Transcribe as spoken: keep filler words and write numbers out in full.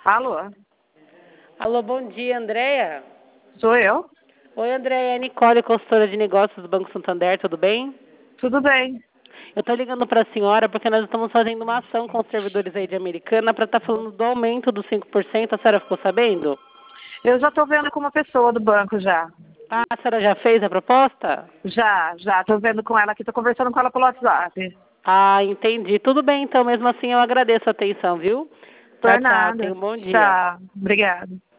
Alô? Alô, bom dia, Andréia? Sou eu? Oi, Andréia, é Nicole, consultora de negócios do Banco Santander, tudo bem? Tudo bem. Eu estou ligando para a senhora porque nós estamos fazendo uma ação com os servidores aí de Americana para estar falando do aumento dos cinco por cento. A senhora ficou sabendo? Eu já estou vendo com uma pessoa do banco já. Ah, a senhora já fez a proposta? Já, já. Estou vendo com ela aqui, estou conversando com ela pelo WhatsApp. Ah, entendi. Tudo bem, então, mesmo assim eu agradeço a atenção, viu? Por Tchau, tchau. nada. Tenha um bom dia. Tá. Obrigada.